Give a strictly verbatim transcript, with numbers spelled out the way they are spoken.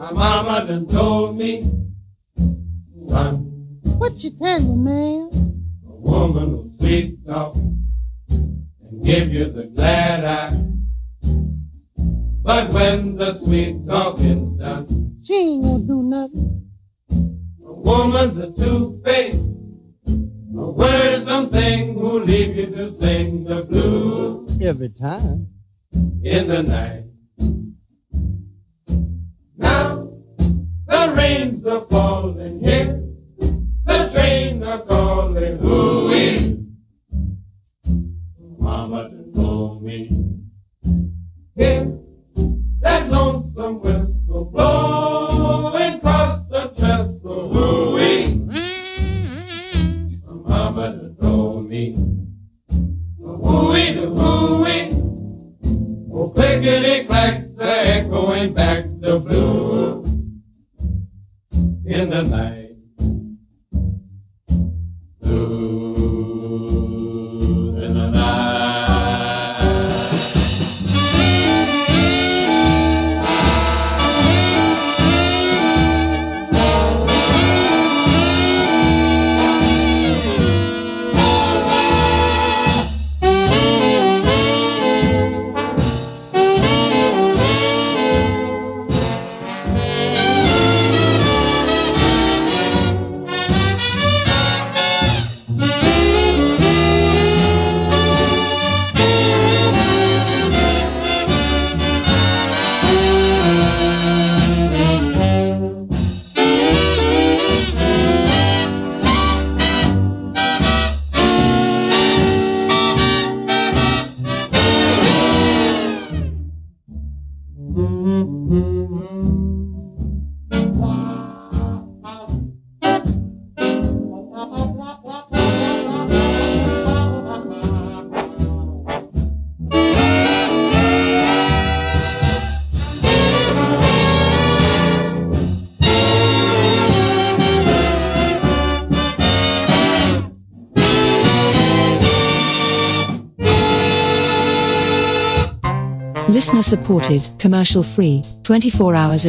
My mama done told me, son, what you tell me, man? a woman will sweet talk and give you the glad eye. But when the sweet talking's done, She ain't gonna do nothing. a woman's a two-faced, a worrisome thing who'll leave you to sing the blues Every time. in the night. Now the rains are falling here, the train are calling, hooey. Mama done told me, hear that lonesome whistle blowing across the trestle, hooey. Mama done told me, hooey to hooey, oh clickety clacks are echoing back the blues in the night. Blues in the night. Listener supported, commercial free, twenty-four hours a